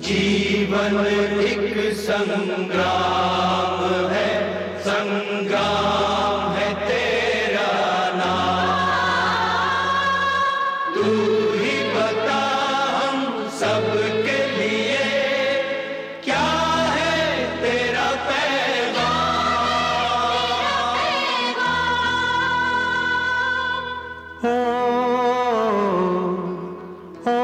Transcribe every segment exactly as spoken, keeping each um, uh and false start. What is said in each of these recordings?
जीवन एक संग्राम है, संग्राम है तेरा नाम। तू ही बता हम सबके लिए क्या है तेरा पैगाम। ओ ओ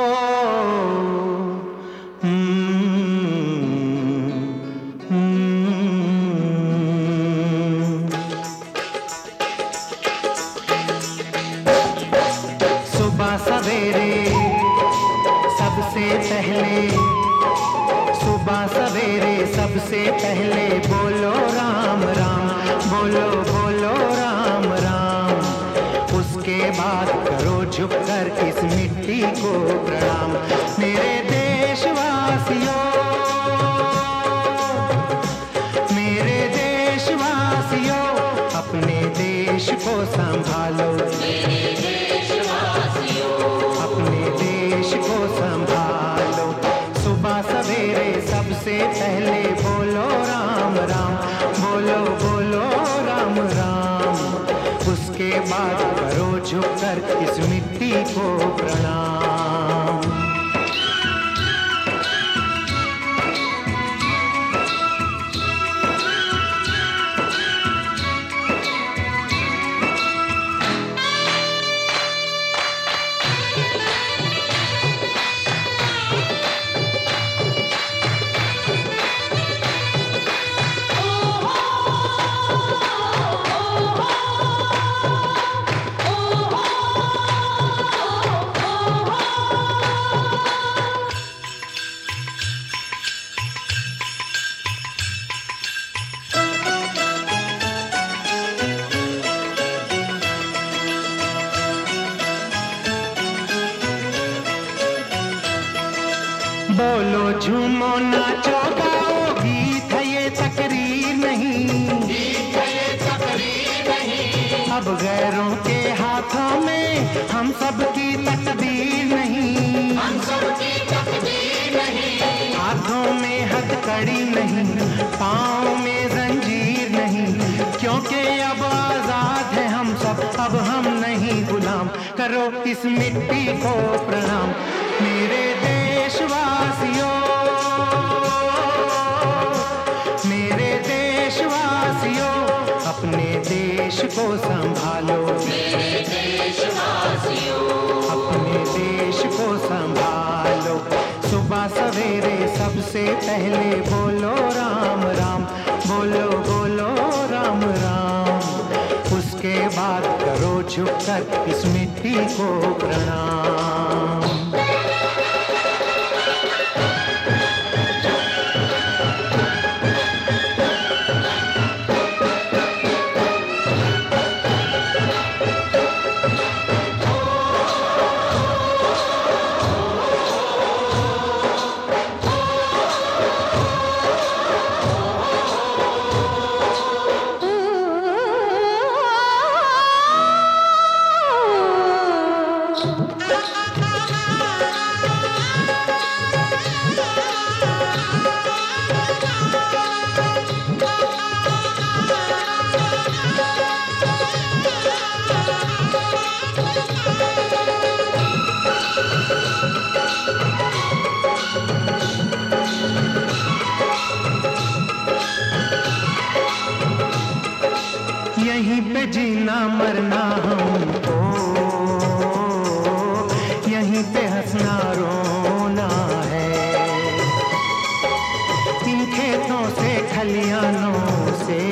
सुबह सवेरे सबसे पहले, सुबह सवेरे सबसे पहले बोलो राम राम, बोलो बोलो राम राम। उसके बाद करो झुककर इस मिट्टी को प्रणाम। मेरे देशवासियों, मेरे देशवासियों, अपने देश को संभालो। अपने देश को संभालो। सुबह सवेरे सबसे पहले बोलो राम राम, बोलो बोलो राम राम। उसके बाद करो झुककर इस मिट्टी को प्रणाम। बोलो झूमो नाचो गाओ, गीत है ये तकरीर नहीं, गीत है ये तकरीर नहीं। अब गैरों के हाथों में हम सब की तकदीर नहीं, हम सब की तकदीर नहीं। हाथों में हथकड़ी नहीं, पाँव में जंजीर नहीं, क्योंकि अब आजाद है हम सब, अब हम नहीं गुलाम। करो इस मिट्टी को प्रणाम। मेरे देशवासियों, मेरे देशवासियों, अपने देश को संभालो। मेरे देशवासियों, अपने देश को संभालो। सुबह सवेरे सबसे पहले बोलो राम राम, बोलो बोलो राम राम। उसके बाद करो झुककर इस मिट्टी को प्रणाम। यहीं पे जीना मरना हमको, यहीं पे हंसना रोना है। इन खेतों से खलियानों से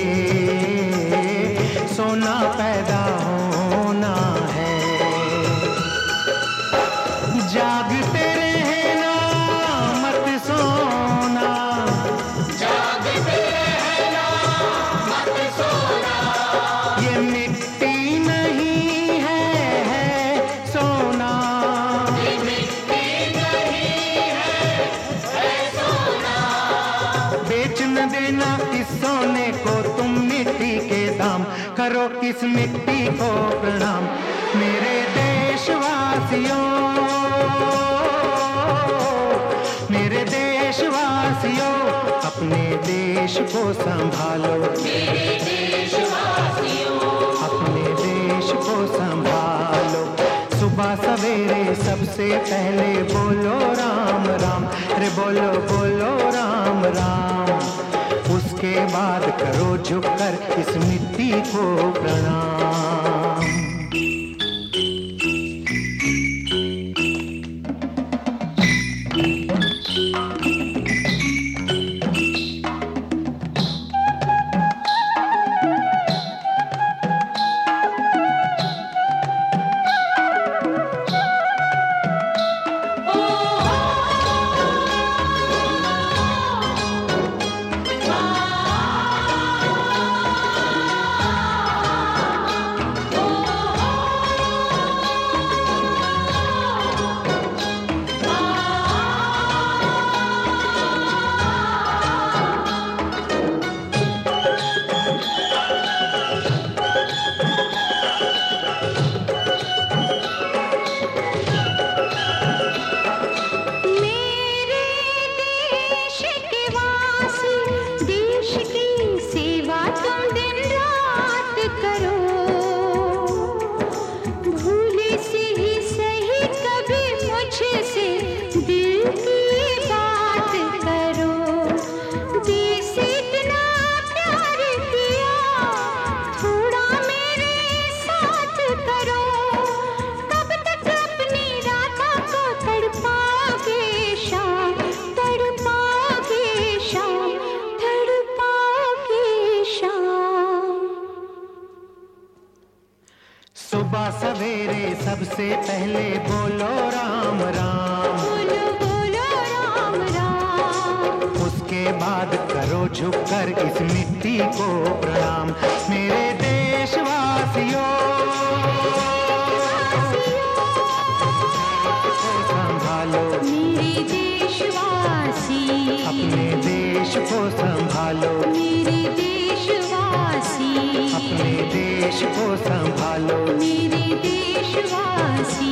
सोना पैदा होना है। जागते रहना मत सोना, जागते रहना मत सोना। ये मिट्टी नहीं है, है सोना। ये मिट्टी नहीं है, है सोना। बेच न देना इस सोने को तुम मिट्टी के दाम। करो इस मिट्टी को प्रणाम। मेरे देशवासियों, मेरे देशवासियों अपने देश को संभालो, मेरे देशवासियों अपने देश को संभालो। सुबह सवेरे सबसे पहले बोलो राम राम, रे बोलो बोलो राम राम। उसके बाद करो झुककर इस मिट्टी को प्रणाम। सुबह सवेरे सबसे पहले बोलो राम राम, बोलो बोलो राम राम। उसके बाद करो झुककर इस मिट्टी को प्रणाम। मेरे देशवासियों संभालो, मेरे देशवासी अपने देश को संभालो, मेरे देशवासी अपने देश को संभालो। मेरे देशवासी